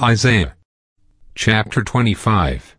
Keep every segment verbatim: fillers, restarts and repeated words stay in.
Isaiah chapter twenty-five.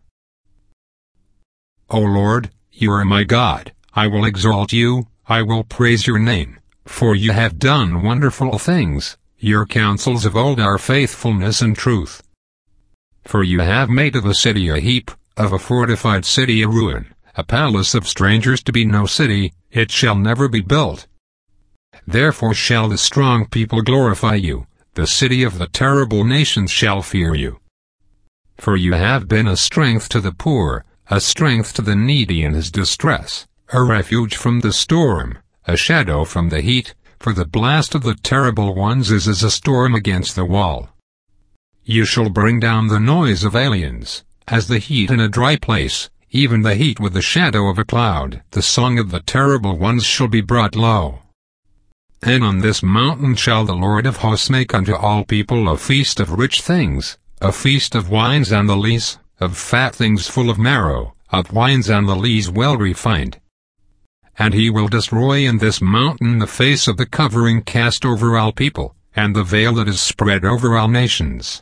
O Lord, you are my God, I will exalt you, I will praise your name, for you have done wonderful things, your counsels of old are faithfulness and truth. For you have made of a city a heap, of a fortified city a ruin, a palace of strangers to be no city, it shall never be built. Therefore shall the strong people glorify you, the city of the terrible nations shall fear you. For you have been a strength to the poor, a strength to the needy in his distress, a refuge from the storm, a shadow from the heat, for the blast of the terrible ones is as a storm against the wall. You shall bring down the noise of aliens, as the heat in a dry place, even the heat with the shadow of a cloud. The song of the terrible ones shall be brought low. And on this mountain shall the Lord of hosts make unto all people a feast of rich things, a feast of wines and the lees, of fat things full of marrow, of wines and the lees well refined. And he will destroy in this mountain the face of the covering cast over all people, and the veil that is spread over all nations.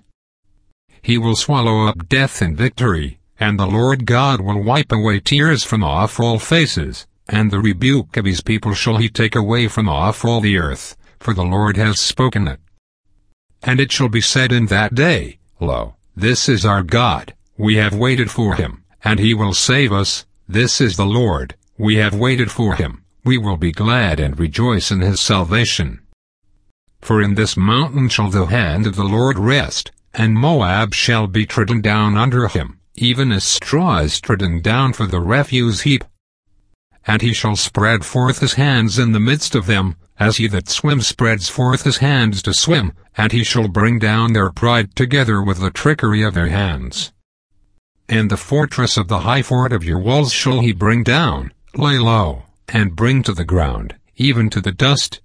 He will swallow up death in victory, and the Lord God will wipe away tears from off all faces, and the rebuke of his people shall he take away from off all the earth, for the Lord has spoken it. And it shall be said in that day, Lo, this is our God, we have waited for him, and he will save us. This is the Lord, we have waited for him, we will be glad and rejoice in his salvation. For in this mountain shall the hand of the Lord rest, and Moab shall be trodden down under him, even as straw is trodden down for the refuse heap. And he shall spread forth his hands in the midst of them, as he that swims spreads forth his hands to swim, and he shall bring down their pride together with the trickery of their hands. And the fortress of the high fort of your walls shall he bring down, lay low, and bring to the ground, even to the dust,